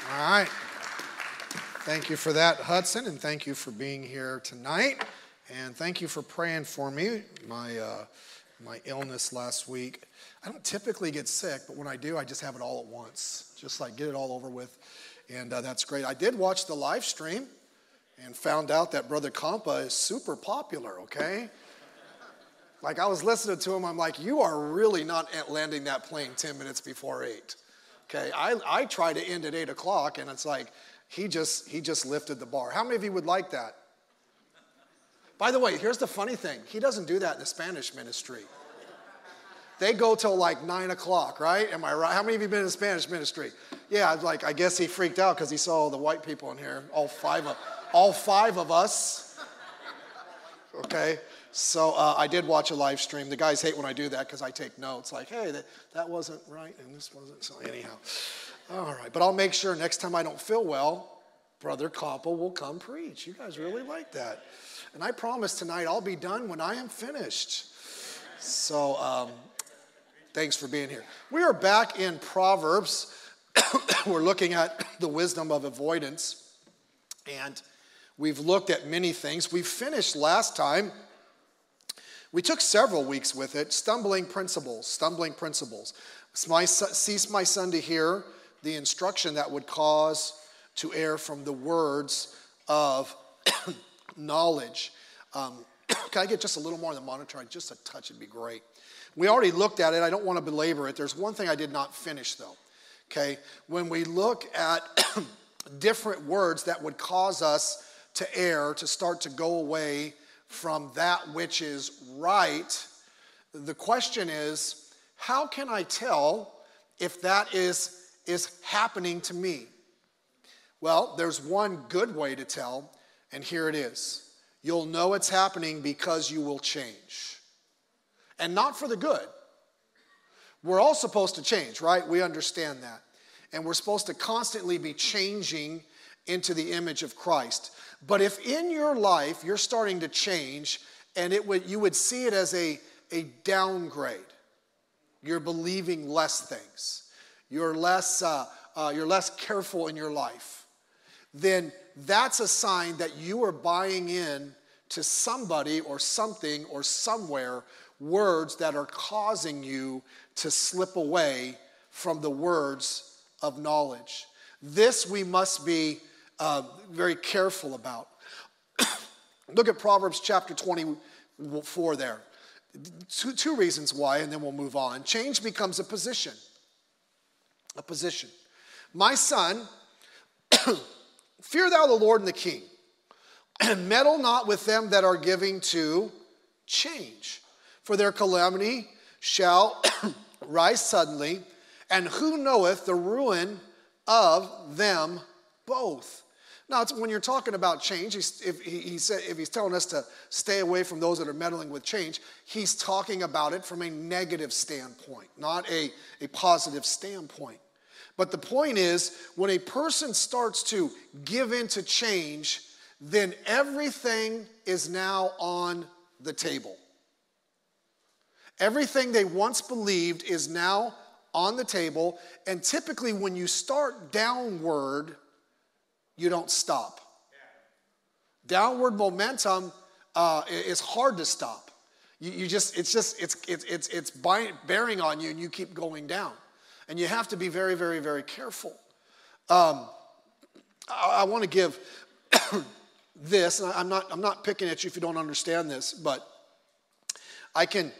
All right. Thank you for that, Hudson, and thank you for being here tonight. And thank you for praying for me, my illness last week. I don't typically get sick, but when I do, I just have it all at once. Just like get it all over with. And that's great. I did watch the live stream and found out that Brother Compa is super popular, okay? Like I was listening to him, I'm like, you are really not landing that plane 10 minutes before 8. Okay, I try to end at 8 o'clock, and it's like, he just lifted the bar. How many of you would like that? By the way, here's the funny thing. He doesn't do that in the Spanish ministry. They go till like 9 o'clock, right? Am I right? How many of you been in the Spanish ministry? Yeah, like I guess he freaked out because he saw all the white people in here, all five of us. Okay, so I did watch a live stream. The guys hate when I do that because I take notes. Like, hey, that wasn't right and this wasn't. So anyhow, all right. But I'll make sure next time I don't feel well, Brother Compa will come preach. You guys really like that. And I promise tonight I'll be done when I am finished. So thanks for being here. We are back in Proverbs. We're looking at the wisdom of avoidance. And we've looked at many things. We finished last time. We took several weeks with it. Stumbling principles. Cease, my son, to hear the instruction that would cause to err from the words of knowledge. Can I get just a little more on the monitor? Just a touch would be great. We already looked at it. I don't want to belabor it. There's one thing I did not finish, though. Okay? When we look at different words that would cause us to err, to start to go away from that which is right, the question is, how can I tell if that is happening to me? Well, there's one good way to tell, and here it is. You'll know it's happening because you will change. And not for the good. We're all supposed to change, right? We understand that. And we're supposed to constantly be changing into the image of Christ. But if in your life you're starting to change and you would see it as a downgrade, you're believing less things, you're less careful in your life, then that's a sign that you are buying in to somebody or something or somewhere words that are causing you to slip away from the words of knowledge. This we must be very careful about. Look at Proverbs chapter 24 there. Two reasons why, and then we'll move on. Change becomes a position. A position. My son, fear thou the Lord and the king, and meddle not with them that are giving to change. For their calamity shall rise suddenly, and who knoweth the ruin of them both? Now, when you're talking about change, if he's telling us to stay away from those that are meddling with change, he's talking about it from a negative standpoint, not a positive standpoint. But the point is, when a person starts to give in to change, then everything is now on the table. Everything they once believed is now on the table, and typically when you start downward, you don't stop. Downward momentum is hard to stop. It's bearing on you, and you keep going down, and you have to be very, very, very careful. I want to give this, and I'm not picking at you if you don't understand this, but I can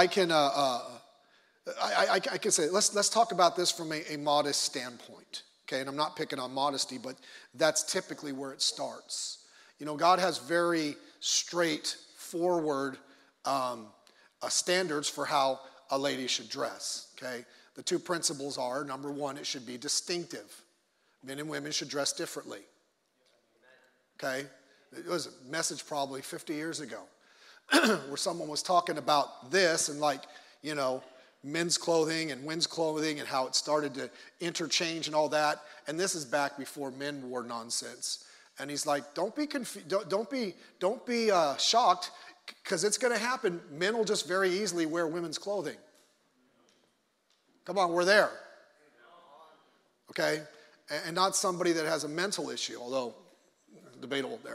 say, let's talk about this from a modest standpoint, okay? And I'm not picking on modesty, but that's typically where it starts. You know, God has very straightforward standards for how a lady should dress, okay? The two principles are, number one, it should be distinctive. Men and women should dress differently, okay? It was a message probably 50 years ago where someone was talking about this and men's clothing and women's clothing and how it started to interchange and all that. And this is back before men wore nonsense. And he's like, don't be confused, don't be shocked, because it's going to happen. Men will just very easily wear women's clothing. Come on, we're there. Okay? and not somebody that has a mental issue, although debatable there.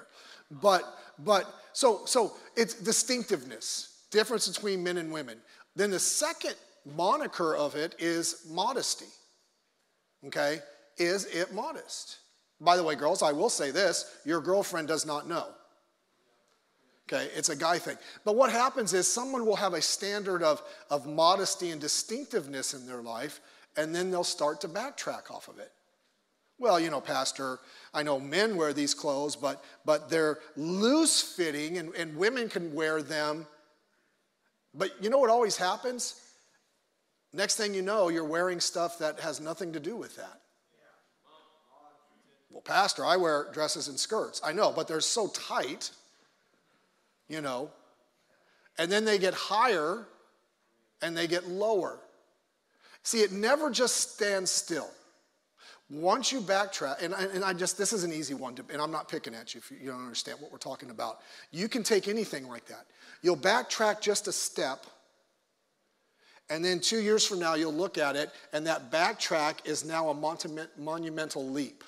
So it's distinctiveness, difference between men and women. Then the second moniker of it is modesty. Okay? Is it modest? By the way, girls, I will say this, your girlfriend does not know. Okay, it's a guy thing. But what happens is someone will have a standard of modesty and distinctiveness in their life, and then they'll start to backtrack off of it. Well, Pastor, I know men wear these clothes, but they're loose-fitting, and women can wear them. But you know what always happens? Next thing you know, you're wearing stuff that has nothing to do with that. Well, Pastor, I wear dresses and skirts. I know, but they're so tight, and then they get higher and they get lower. See, it never just stands still. Once you backtrack, and this is an easy one, and I'm not picking at you if you don't understand what we're talking about. You can take anything like that. You'll backtrack just a step, and then 2 years from now, you'll look at it, and that backtrack is now a monumental leap.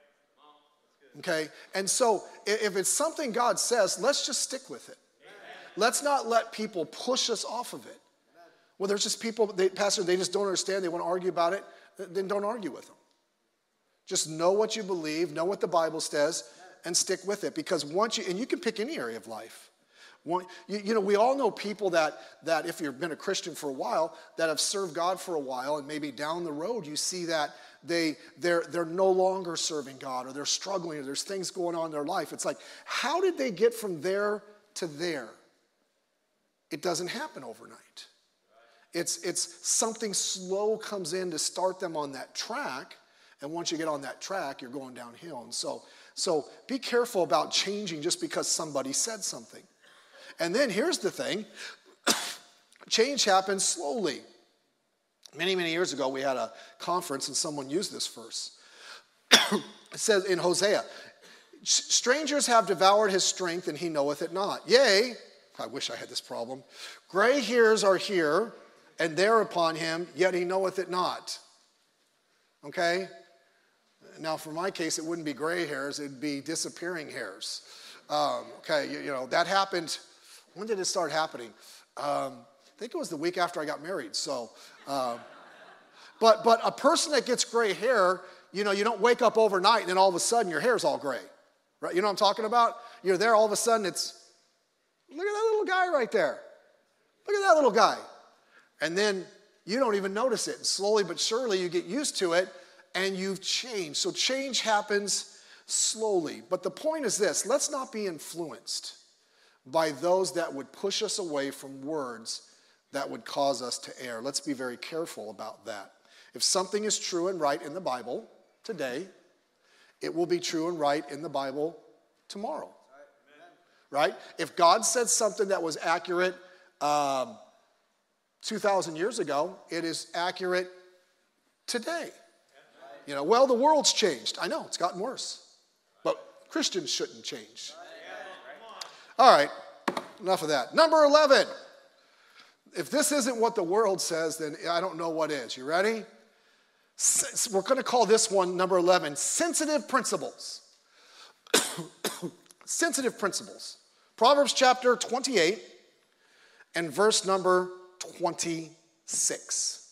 Okay? And so, if it's something God says, let's just stick with it. Let's not let people push us off of it. Well, there's just people, Pastor, they just don't understand, they want to argue about it, then don't argue with them. Just know what you believe, know what the Bible says, and stick with it. Because and you can pick any area of life. We all know people that if you've been a Christian for a while, that have served God for a while, and maybe down the road you see that they're no longer serving God, or they're struggling, or there's things going on in their life. It's like, how did they get from there to there? It doesn't happen overnight. It's something slow comes in to start them on that track, and once you get on that track, you're going downhill. And so be careful about changing just because somebody said something. And then here's the thing, change happens slowly. Many, many years ago, we had a conference and someone used this verse. It says in Hosea, strangers have devoured his strength and he knoweth it not. Yea, I wish I had this problem. Gray hairs are here and there upon him, yet he knoweth it not. Okay? Now, for my case, it wouldn't be gray hairs, it'd be disappearing hairs. That happened. When did it start happening? I think it was the week after I got married. So, but a person that gets gray hair, you don't wake up overnight and then all of a sudden your hair's all gray, right? You know what I'm talking about? You're there, all of a sudden look at that little guy right there. Look at that little guy. And then you don't even notice it. And slowly but surely you get used to it and you've changed. So change happens slowly. But the point is this, let's not be influenced by those that would push us away from words that would cause us to err. Let's be very careful about that. If something is true and right in the Bible today, it will be true and right in the Bible tomorrow. Right? If God said something that was accurate 2,000 years ago, it is accurate today. The world's changed. I know, it's gotten worse. But Christians shouldn't change. All right, enough of that. Number 11. If this isn't what the world says, then I don't know what is. You ready? We're going to call this one, number 11, sensitive principles. Sensitive principles. Proverbs chapter 28 and verse number 26.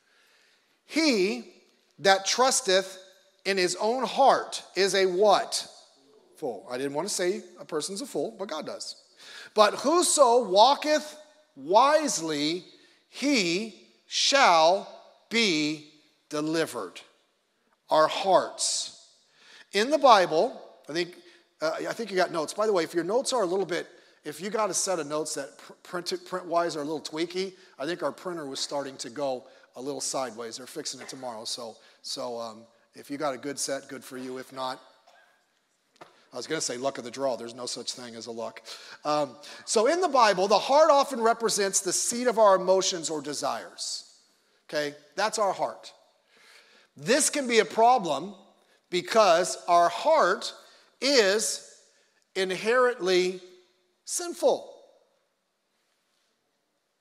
He that trusteth in his own heart is a what? Fool. I didn't want to say a person's a fool, but God does. But whoso walketh wisely, he shall be delivered. Our hearts. In the Bible, I think you got notes. By the way, if your notes are a little bit, if you got a set of notes that print-wise are a little tweaky, I think our printer was starting to go a little sideways. They're fixing it tomorrow. So if you got a good set, good for you. If not, I was going to say luck of the draw. There's no such thing as a luck. So in the Bible, the heart often represents the seat of our emotions or desires. Okay? That's our heart. This can be a problem because our heart is inherently sinful.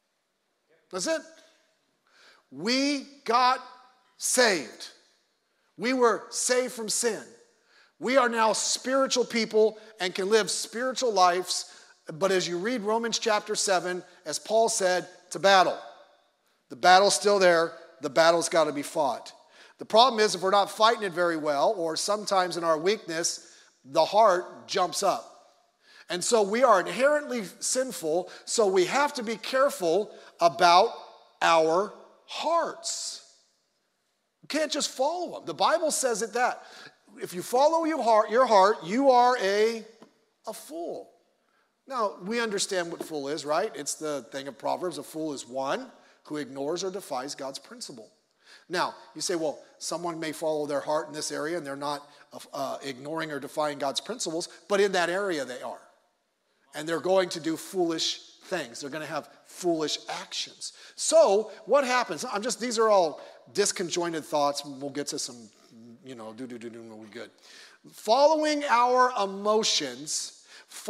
That's it. We got saved. We were saved from sin. We are now spiritual people and can live spiritual lives. But as you read Romans chapter 7, as Paul said, it's a battle. The battle's still there. The battle's got to be fought. The problem is if we're not fighting it very well, or sometimes in our weakness, the heart jumps up. And so we are inherently sinful, so we have to be careful about our hearts. You can't just follow them. The Bible says it that. If you follow your heart, you are a fool. Now, we understand what fool is, right? It's the thing of Proverbs. A fool is one who ignores or defies God's principle. Now, you say, well, someone may follow their heart in this area and they're not ignoring or defying God's principles, but in that area they are. And they're going to do foolish things. They're going to have foolish actions. So, what happens? These are all disconjointed thoughts. We'll get to some, we'll be good. Following our emotions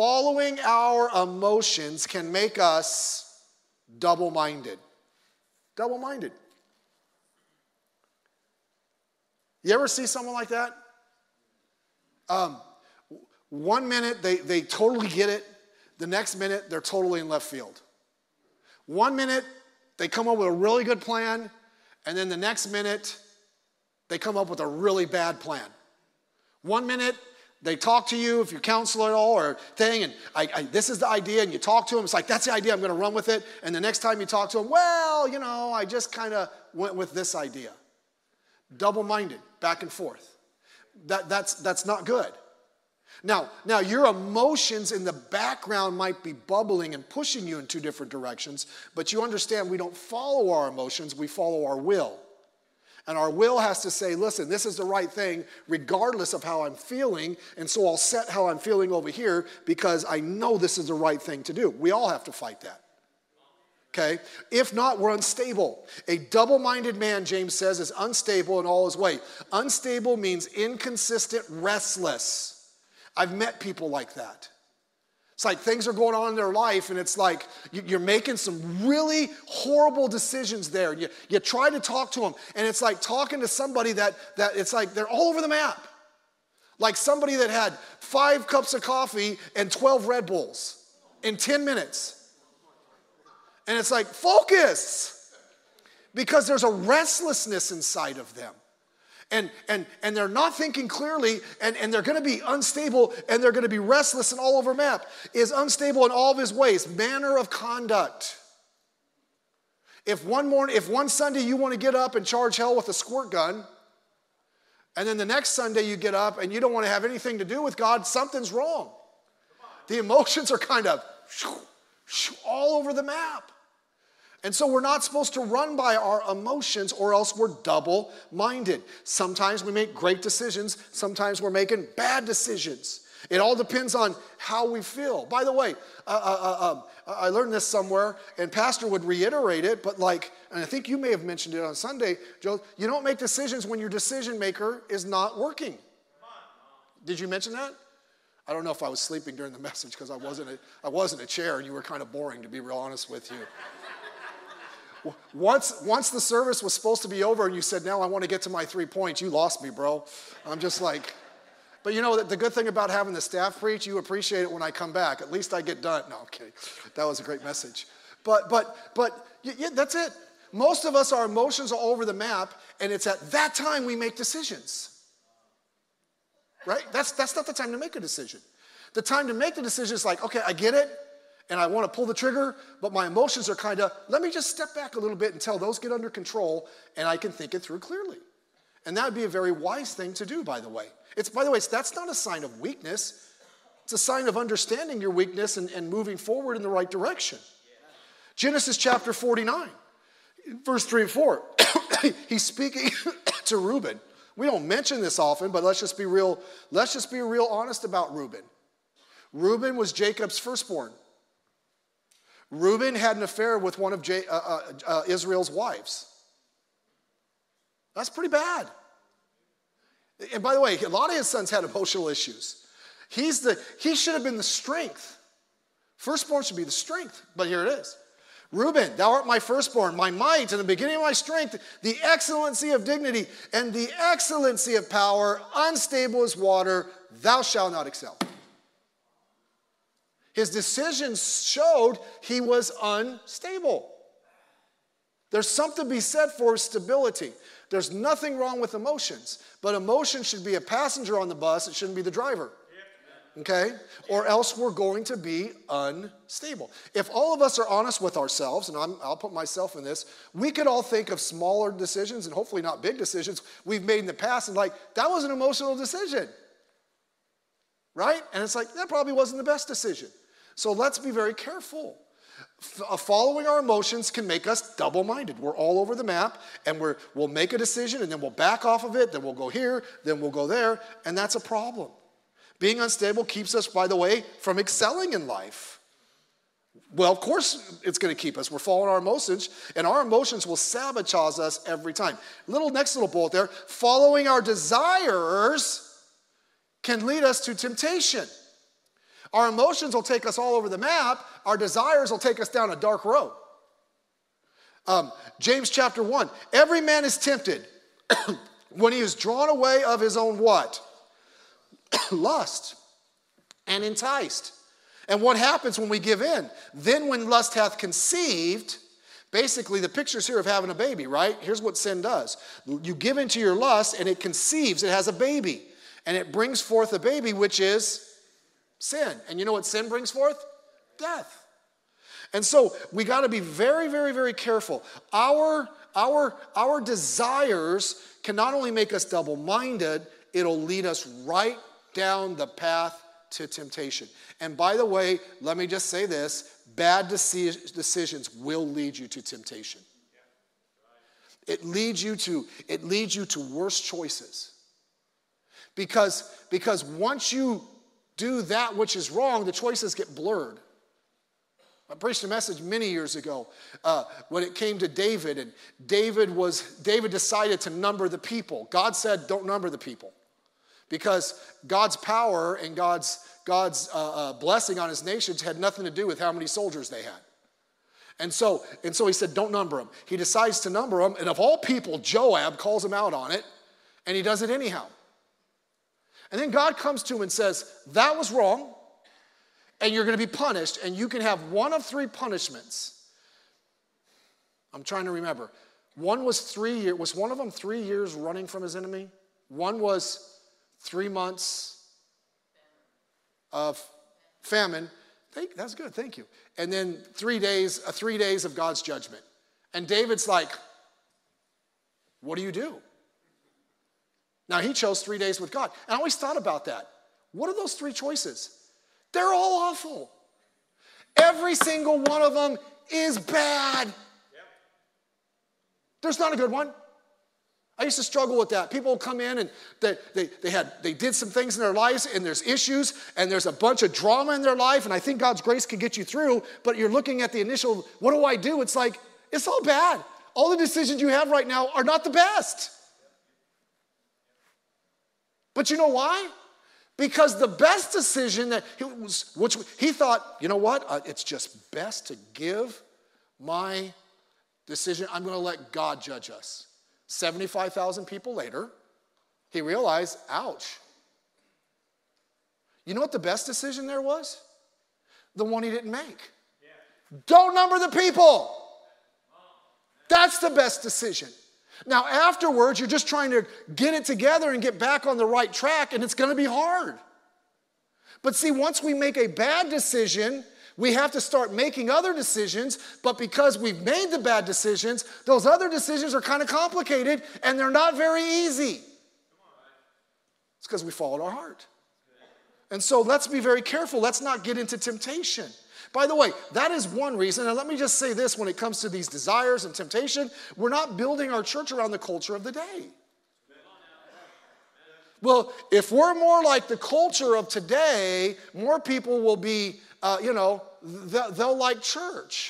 can make us double-minded. Double-minded. You ever see someone like that? 1 minute they totally get it. The next minute they're totally in left field. 1 minute they come up with a really good plan, and then the next minute they come up with a really bad plan. 1 minute they talk to you, if you counsel at all or thing, and this is the idea, and you talk to them. It's like, that's the idea, I'm going to run with it. And the next time you talk to them, well, I just kind of went with this idea. Double-minded, back and forth. That's not good. Now your emotions in the background might be bubbling and pushing you in two different directions, but you understand we don't follow our emotions, we follow our will. And our will has to say, listen, this is the right thing regardless of how I'm feeling, and so I'll set how I'm feeling over here because I know this is the right thing to do. We all have to fight that. Okay? If not, we're unstable. A double-minded man, James says, is unstable in all his way. Unstable means inconsistent, restless. I've met people like that. It's like things are going on in their life, and it's like you're making some really horrible decisions there. You try to talk to them, and it's like talking to somebody that it's like they're all over the map. Like somebody that had 5 cups of coffee and 12 Red Bulls in 10 minutes. And it's like, focus! Because there's a restlessness inside of them. And they're not thinking clearly, and they're going to be unstable, and they're going to be restless and all over map. Is unstable in all of his ways. Manner of conduct. If one Sunday you want to get up and charge hell with a squirt gun, and then the next Sunday you get up and you don't want to have anything to do with God, something's wrong. The emotions are kind of all over the map. And so we're not supposed to run by our emotions, or else we're double-minded. Sometimes we make great decisions. Sometimes we're making bad decisions. It all depends on how we feel. By the way, I learned this somewhere, and Pastor would reiterate it, but and I think you may have mentioned it on Sunday, Joe, you don't make decisions when your decision maker is not working. Did you mention that? I don't know if I was sleeping during the message because I was in a chair and you were kind of boring, to be real honest with you. Once the service was supposed to be over and you said, now I want to get to my 3 points, you lost me, bro. I'm just like, but the good thing about having the staff preach, you appreciate it when I come back. At least I get done. No, okay. That was a great message. But yeah, that's it. Most of us, our emotions are all over the map, and it's at that time we make decisions. Right? That's not the time to make a decision. The time to make the decision is like, okay, I get it. And I want to pull the trigger, but my emotions are kind of, let me just step back a little bit until those get under control, and I can think it through clearly. And that would be a very wise thing to do, by the way. That's not a sign of weakness. It's a sign of understanding your weakness and moving forward in the right direction. Genesis chapter 49, verse 3 and 4. He's speaking to Reuben. We don't mention this often, but let's just be real honest about Reuben. Reuben was Jacob's firstborn. Reuben had an affair with one of Israel's wives. That's pretty bad. And by the way, a lot of his sons had emotional issues. He should have been the strength. Firstborn should be the strength, but here it is. Reuben, thou art my firstborn, my might, and the beginning of my strength, the excellency of dignity, and the excellency of power, unstable as water, thou shalt not excel. His decisions showed he was unstable. There's something to be said for stability. There's nothing wrong with emotions, but emotion should be a passenger on the bus. It shouldn't be the driver. Okay? Or else we're going to be unstable. If all of us are honest with ourselves, and I'll put myself in this, we could all think of smaller decisions and hopefully not big decisions we've made in the past and like, that was an emotional decision. Right? And it's like, that probably wasn't the best decision. So let's be very careful. Following our emotions can make us double-minded. We're all over the map, and we'll make a decision, and then we'll back off of it, then we'll go here, then we'll go there, and that's a problem. Being unstable keeps us, by the way, from excelling in life. Well, of course it's going to keep us. We're following our emotions, and our emotions will sabotage us every time. Next little bullet there, following our desires can lead us to temptation. Our emotions will take us all over the map. Our desires will take us down a dark road. James chapter 1, every man is tempted when he is drawn away of his own what? Lust, and enticed. And what happens when we give in? Then when lust hath conceived, basically the picture's here of having a baby, right? Here's what sin does. You give into your lust and it conceives, it has a baby. And it brings forth a baby, which is sin. And you know what sin brings forth? Death. And so we got to be very, very, very careful. Our desires can not only make us double-minded, it'll lead us right down the path to temptation. And by the way, let me just say this, bad decisions will lead you to temptation. It leads you to worse choices. Because once you do that which is wrong, the choices get blurred. I preached a message many years ago when it came to David, and David decided to number the people. God said, don't number the people. Because God's power and God's blessing on his nations had nothing to do with how many soldiers they had. And so he said, don't number them. He decides to number them, and of all people, Joab calls him out on it, and he does it anyhow. And then God comes to him and says, that was wrong, and you're going to be punished, and you can have one of three punishments. I'm trying to remember. One was 3 years. Was one of them 3 years running from his enemy? One was 3 months of famine. That's good, thank you. And then 3 days of God's judgment. And David's like, what do you do? Now, he chose 3 days with God. And I always thought about that. What are those three choices? They're all awful. Every single one of them is bad. Yep. There's not a good one. I used to struggle with that. People will come in and they did some things in their lives and there's issues and there's a bunch of drama in their life and I think God's grace can get you through, but you're looking at the initial, what do I do? It's like, it's all bad. All the decisions you have right now are not the best. But you know why? Because the best decision which he thought, you know what? It's just best to give my decision. I'm going to let God judge us. 75,000 people later, he realized, ouch. You know what the best decision there was? The one he didn't make. Yeah. Don't number the people. That's the best decision. Now afterwards, you're just trying to get it together and get back on the right track, and it's going to be hard. But see, once we make a bad decision, we have to start making other decisions, but because we've made the bad decisions, those other decisions are kind of complicated, and they're not very easy. It's because we followed our heart. And so let's be very careful. Let's not get into temptation. By the way, that is one reason, and let me just say this when it comes to these desires and temptation, we're not building our church around the culture of the day. Well, if we're more like the culture of today, more people will be, they'll like church.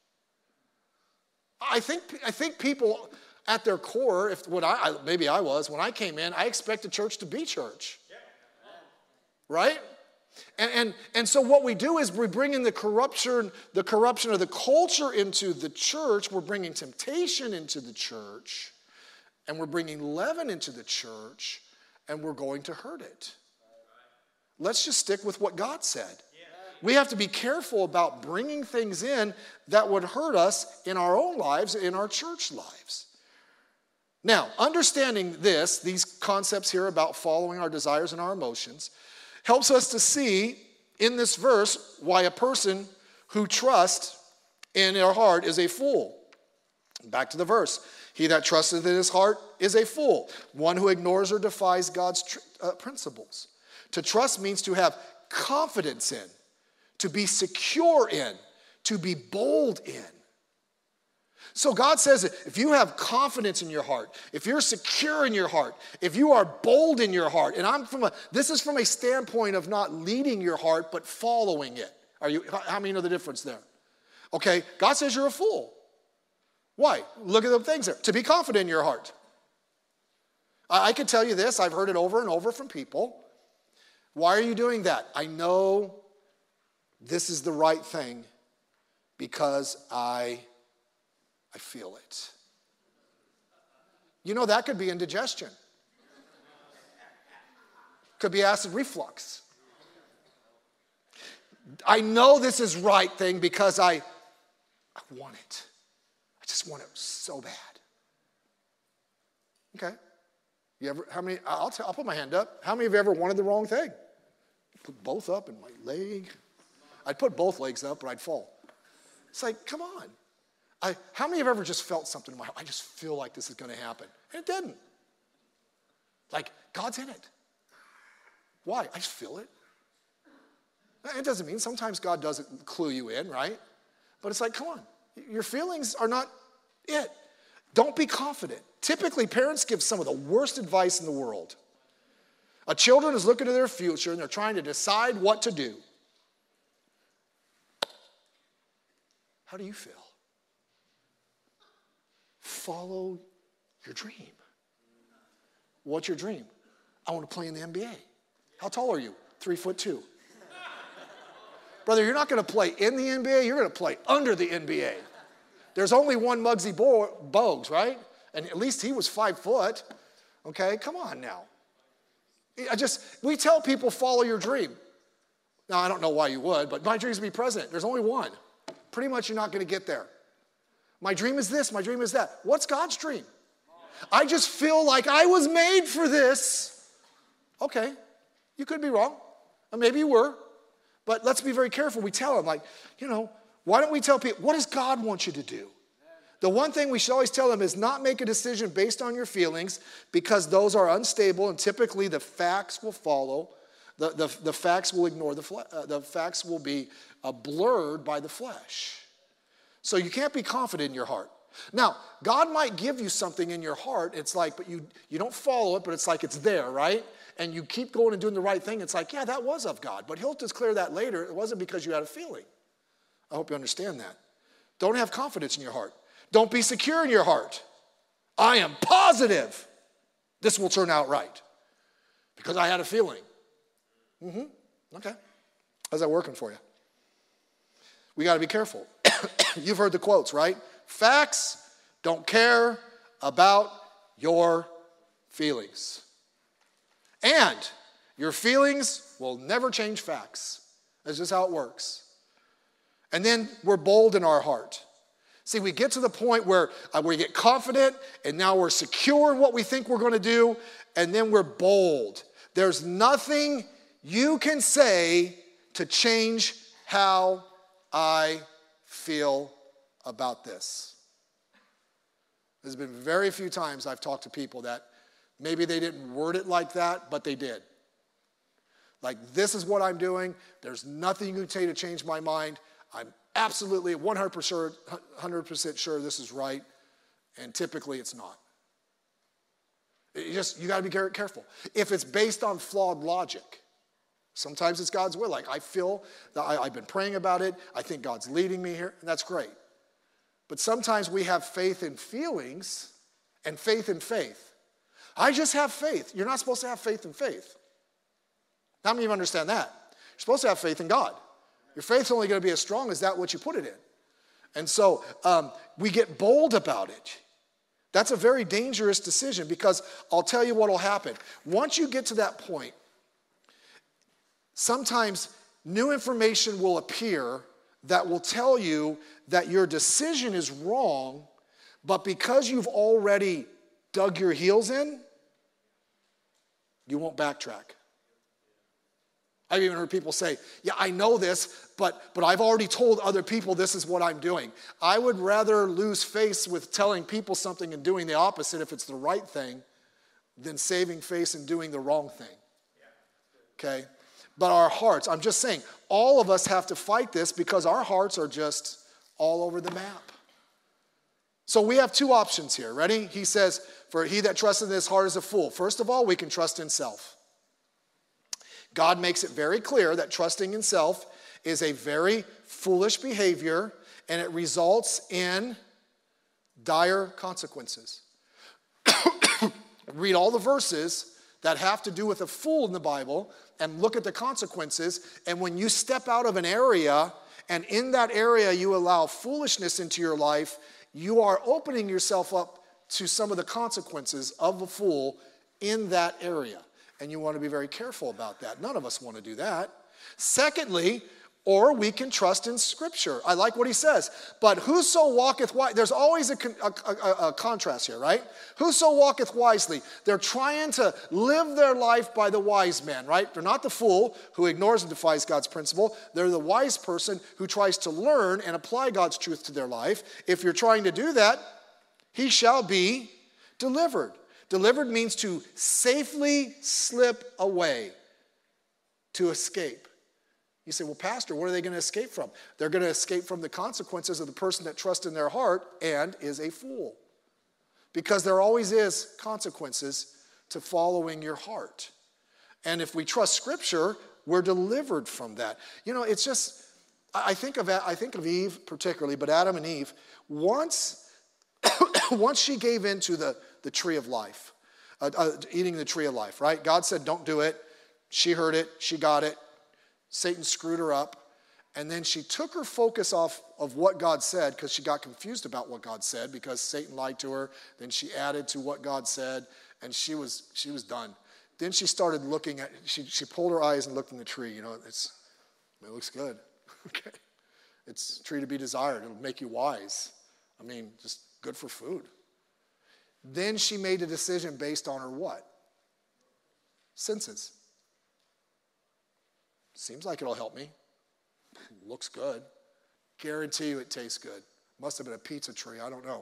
I think people at their core, maybe I was, when I came in, I expected church to be church. Right? And so what we do is we bring in the corruption of the culture into the church. We're bringing temptation into the church. And we're bringing leaven into the church. And we're going to hurt it. Let's just stick with what God said. We have to be careful about bringing things in that would hurt us in our own lives, in our church lives. Now, understanding these concepts here about following our desires and our emotions, helps us to see in this verse why a person who trusts in their heart is a fool. Back to the verse. He that trusteth in his heart is a fool, one who ignores or defies God's principles. To trust means to have confidence in, to be secure in, to be bold in. So God says that if you have confidence in your heart, if you're secure in your heart, if you are bold in your heart, and this is from a standpoint of not leading your heart, but following it. How many know the difference there? Okay, God says you're a fool. Why? Look at the things there. To be confident in your heart. I can tell you this, I've heard it over and over from people. Why are you doing that? I know this is the right thing because I feel it. You know, that could be indigestion. Could be acid reflux. I know this is right thing because I want it. I just want it so bad. Okay. How many, I'll put my hand up. How many of you ever wanted the wrong thing? Put both up in my leg. I'd put both legs up, but I'd fall. It's like, come on. How many have ever just felt something in my heart? I just feel like this is going to happen. And it didn't. Like, God's in it. Why? I just feel it. It doesn't mean sometimes God doesn't clue you in, right? But it's like, come on. Your feelings are not it. Don't be confident. Typically, parents give some of the worst advice in the world. A children is looking to their future and they're trying to decide what to do. How do you feel? Follow your dream. What's your dream? I want to play in the NBA. How tall are you? 3'2". Brother, you're not going to play in the NBA. You're going to play under the NBA. There's only one Muggsy Bogues, right? And at least he was 5 foot. Okay, come on now. We tell people follow your dream. Now, I don't know why you would, but my dream is to be president. There's only one. Pretty much you're not going to get there. My dream is this, my dream is that. What's God's dream? I just feel like I was made for this. Okay, you could be wrong. Or maybe you were. But let's be very careful. We tell them, like, why don't we tell people, what does God want you to do? The one thing we should always tell them is not make a decision based on your feelings because those are unstable and typically the facts will follow. The facts will ignore the facts will be blurred by the flesh. So you can't be confident in your heart. Now, God might give you something in your heart. It's like, but you don't follow it, but it's like it's there, right? And you keep going and doing the right thing. It's like, yeah, that was of God. But he'll declare that later. It wasn't because you had a feeling. I hope you understand that. Don't have confidence in your heart. Don't be secure in your heart. I am positive this will turn out right because I had a feeling. Okay. How's that working for you? We got to be careful. You've heard the quotes, right? Facts don't care about your feelings. And your feelings will never change facts. That's just how it works. And then we're bold in our heart. See, we get to the point where we get confident, and now we're secure in what we think we're going to do, and then we're bold. There's nothing you can say to change how I feel about this. There's been very few times I've talked to people that maybe they didn't word it like that, but they did. Like, this is what I'm doing. There's nothing you can say to change my mind. I'm absolutely 100% sure this is right, and typically it's not. You got to be careful. If it's based on flawed logic, sometimes it's God's will. Like, I feel that I've been praying about it. I think God's leading me here, and that's great. But sometimes we have faith in feelings and faith in faith. I just have faith. You're not supposed to have faith in faith. How many of you understand that? You're supposed to have faith in God. Your faith's only going to be as strong as that what you put it in. And so we get bold about it. That's a very dangerous decision because I'll tell you what will happen. Once you get to that point, sometimes new information will appear that will tell you that your decision is wrong, but because you've already dug your heels in, you won't backtrack. I've even heard people say, yeah, I know this, but I've already told other people this is what I'm doing. I would rather lose face with telling people something and doing the opposite if it's the right thing than saving face and doing the wrong thing. Okay? But our hearts, I'm just saying, all of us have to fight this because our hearts are just all over the map. So we have two options here. Ready? He says, for he that trusteth in his heart is a fool. First of all, we can trust in self. God makes it very clear that trusting in self is a very foolish behavior, and it results in dire consequences. Read all the verses that have to do with a fool in the Bible and look at the consequences. And when you step out of an area, and in that area you allow foolishness into your life, you are opening yourself up to some of the consequences of a fool in that area. And you want to be very careful about that. None of us want to do that. Secondly, or we can trust in Scripture. I like what he says. But whoso walketh wisely, there's always a contrast here, right? Whoso walketh wisely. They're trying to live their life by the wise man, right? They're not the fool who ignores and defies God's principle. They're the wise person who tries to learn and apply God's truth to their life. If you're trying to do that, he shall be delivered. Delivered means to safely slip away, to escape. You say, well, Pastor, what are they going to escape from? They're going to escape from the consequences of the person that trusts in their heart and is a fool. Because there always is consequences to following your heart. And if we trust Scripture, we're delivered from that. You know, it's just, I think of Eve particularly, but Adam and Eve, once she gave in to the tree of life, eating the tree of life, right? God said, don't do it. She heard it. She got it. Satan screwed her up. And then she took her focus off of what God said because she got confused about what God said because Satan lied to her. Then she added to what God said, and she was done. Then she started looking at, she pulled her eyes and looked in the tree. You know, it looks good. Okay. It's a tree to be desired. It'll make you wise. I mean, just good for food. Then she made a decision based on her what? Senses. Seems like it'll help me. Looks good. Guarantee you it tastes good. Must have been a pizza tree. I don't know.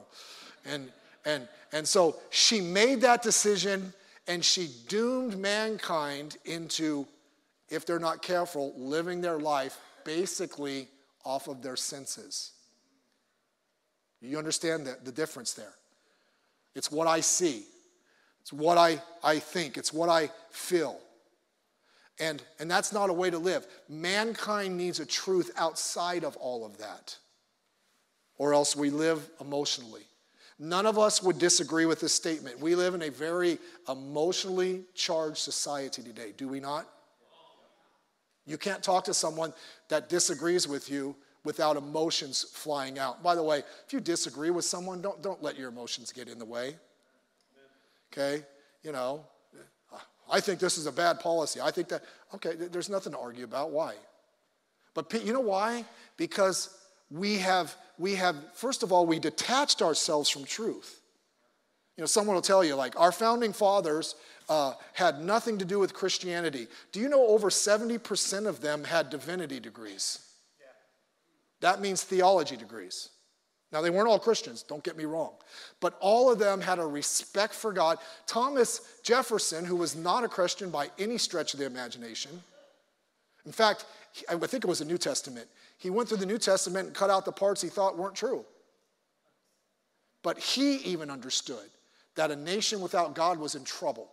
And so she made that decision, and she doomed mankind into, if they're not careful, living their life basically off of their senses. You understand the difference there? It's what I see. It's what I think. It's what I feel. And that's not a way to live. Mankind needs a truth outside of all of that, or else we live emotionally. None of us would disagree with this statement. We live in a very emotionally charged society today, do we not? You can't talk to someone that disagrees with you without emotions flying out. By the way, if you disagree with someone, don't let your emotions get in the way. Okay? You know, I think this is a bad policy. I think that, okay, there's nothing to argue about. Why? But you know why? Because we have, first of all, we detached ourselves from truth. You know, someone will tell you, like, our founding fathers had nothing to do with Christianity. Do you know over 70% of them had divinity degrees? That means theology degrees. Now, they weren't all Christians, don't get me wrong. But all of them had a respect for God. Thomas Jefferson, who was not a Christian by any stretch of the imagination. In fact, I think it was the New Testament. He went through the New Testament and cut out the parts he thought weren't true. But he even understood that a nation without God was in trouble.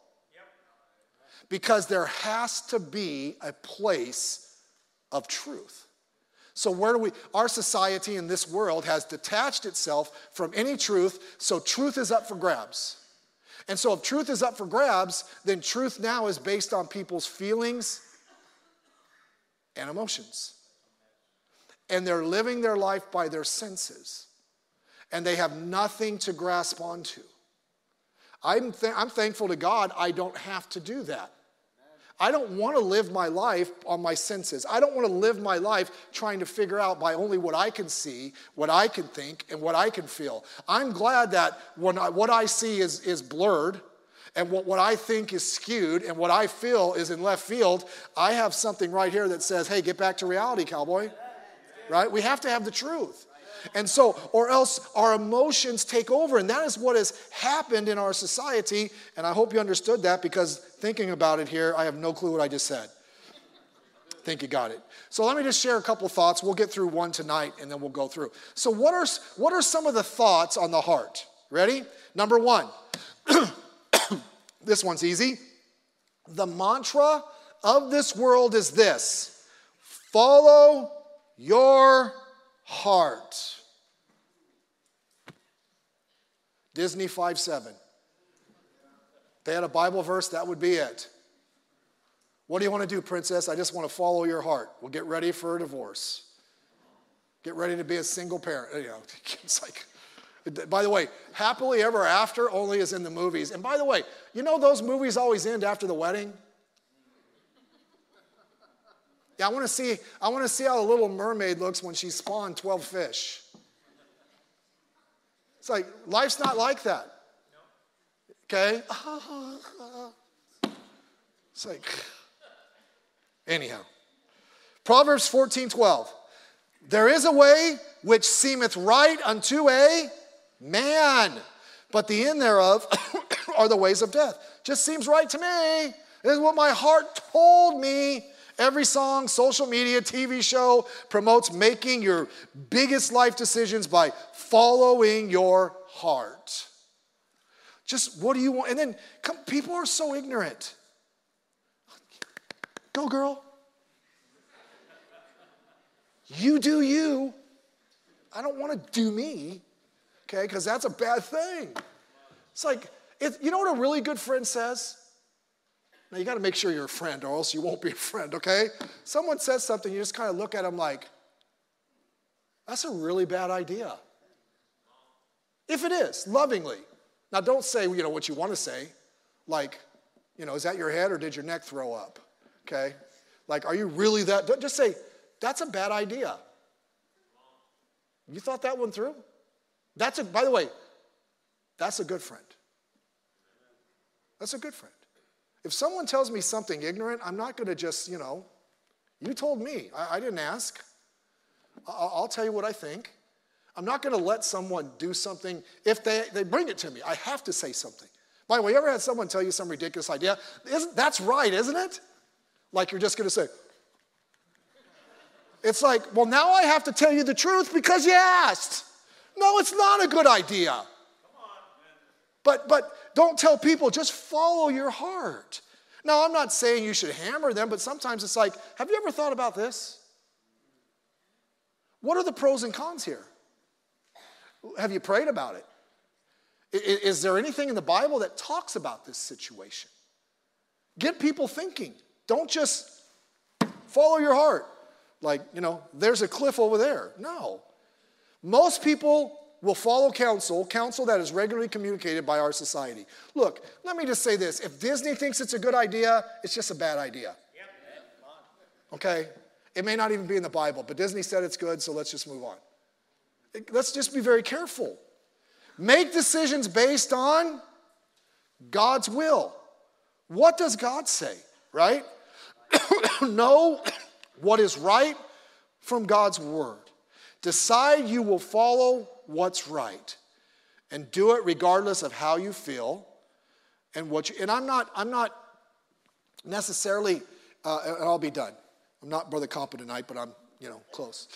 Because there has to be a place of truth. So our society in this world has detached itself from any truth, so truth is up for grabs. And so if truth is up for grabs, then truth now is based on people's feelings and emotions. And they're living their life by their senses. And they have nothing to grasp onto. I'm thankful to God I don't have to do that. I don't want to live my life on my senses. I don't want to live my life trying to figure out by only what I can see, what I can think, and what I can feel. I'm glad that what I see is blurred, and what I think is skewed, and what I feel is in left field. I have something right here that says, hey, get back to reality, cowboy. Right? We have to have the truth. And so, or else our emotions take over. And that is what has happened in our society. And I hope you understood that, because thinking about it here, I have no clue what I just said. I think you got it. So let me just share a couple thoughts. We'll get through one tonight and then we'll go through. So what are some of the thoughts on the heart? Ready? Number one. This one's easy. The mantra of this world is this: follow your heart. Disney 5:7. They had a Bible verse, that would be it. What do you want to do, princess? I just want to follow your heart. Well, get ready for a divorce. Get ready to be a single parent. You know, it's like, by the way, happily ever after only is in the movies. And by the way, you know those movies always end after the wedding? Yeah, I want to see how the Little Mermaid looks when she spawned 12 fish. It's like, life's not like that. Okay? It's like, anyhow. Proverbs 14:12. There is a way which seemeth right unto a man, but the end thereof are the ways of death. Just seems right to me. This is what my heart told me. Every song, social media, TV show promotes making your biggest life decisions by following your heart. Just what do you want? And then people are so ignorant. Go, girl. You do you. I don't want to do me, okay, because that's a bad thing. It's like, you know what a really good friend says? Now, you got to make sure you're a friend, or else you won't be a friend, okay? Someone says something, you just kind of look at them like, that's a really bad idea. If it is, lovingly. Now, don't say, what you want to say. Like, is that your head, or did your neck throw up? Okay? Like, are you really that? Don't just say, that's a bad idea. You thought that one through? By the way, that's a good friend. That's a good friend. If someone tells me something ignorant, I'm not going to just, you told me. I didn't ask. I'll tell you what I think. I'm not going to let someone do something. If they bring it to me, I have to say something. By the way, you ever had someone tell you some ridiculous idea? That's right, isn't it? Like you're just going to say. It's like, well, now I have to tell you the truth because you asked. No, it's not a good idea. Come on, man. But don't tell people, just follow your heart. Now, I'm not saying you should hammer them, but sometimes it's like, have you ever thought about this? What are the pros and cons here? Have you prayed about it? Is there anything in the Bible that talks about this situation? Get people thinking. Don't just follow your heart. Like, there's a cliff over there. No. Most people will follow counsel that is regularly communicated by our society. Look, let me just say this. If Disney thinks it's a good idea, it's just a bad idea. Okay? It may not even be in the Bible, but Disney said it's good, so let's just move on. Let's just be very careful. Make decisions based on God's will. What does God say, right? Know what is right from God's word. Decide you will follow what's right and do it regardless of how you feel and I'm not necessarily and I'll be done. I'm not Brother Compa tonight, but I'm close.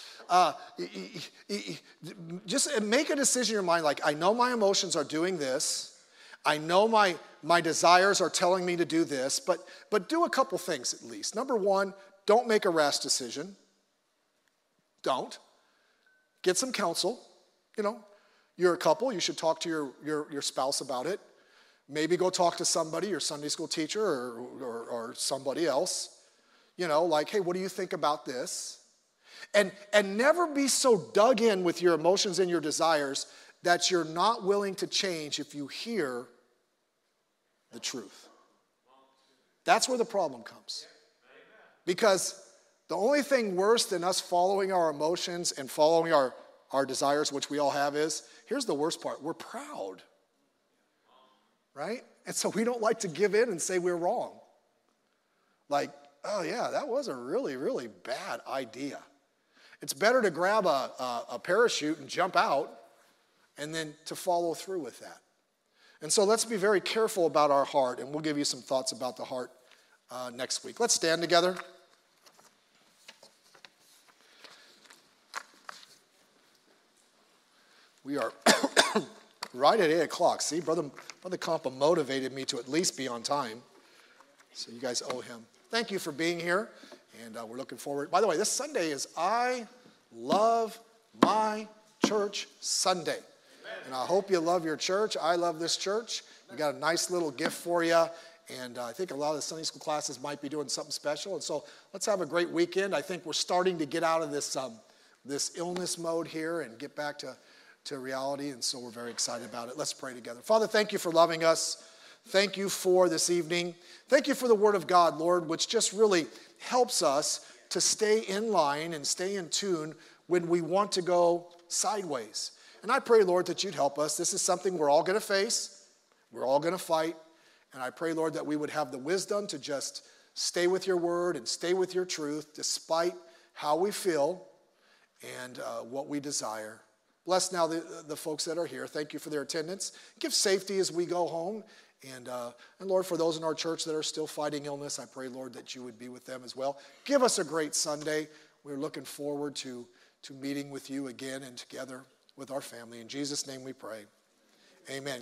Just make a decision in your mind, like, I know my emotions are doing this. I know my desires are telling me to do this, but do a couple things at least. Number one, don't make a rash decision. Don't. Get some counsel. You're a couple. You should talk to your spouse about it. Maybe go talk to somebody, your Sunday school teacher or somebody else. Like, hey, what do you think about this? And never be so dug in with your emotions and your desires that you're not willing to change if you hear the truth. That's where the problem comes. Because the only thing worse than us following our emotions and following our desires, which we all have, is, here's the worst part, we're proud. Right? And so we don't like to give in and say we're wrong. Like, oh yeah, that was a really, really bad idea. It's better to grab a parachute and jump out and then to follow through with that. And so let's be very careful about our heart, and we'll give you some thoughts about the heart next week. Let's stand together. We are right at 8 o'clock. See, Brother Compa motivated me to at least be on time. So you guys owe him. Thank you for being here, and we're looking forward. By the way, this Sunday is I Love My Church Sunday. Amen. And I hope you love your church. I love this church. We got a nice little gift for you, and I think a lot of the Sunday school classes might be doing something special. And so let's have a great weekend. I think we're starting to get out of this illness mode here and get back to reality, and so we're very excited about it. Let's pray together. Father, thank you for loving us. Thank you for this evening. Thank you for the Word of God, Lord, which just really helps us to stay in line and stay in tune when we want to go sideways. And I pray, Lord, that you'd help us. This is something we're all going to face. We're all going to fight. And I pray, Lord, that we would have the wisdom to just stay with your word and stay with your truth despite how we feel and what we desire. Bless now the folks that are here. Thank you for their attendance. Give safety as we go home. And Lord, for those in our church that are still fighting illness, I pray, Lord, that you would be with them as well. Give us a great Sunday. We're looking forward to meeting with you again and together with our family. In Jesus' name we pray. Amen.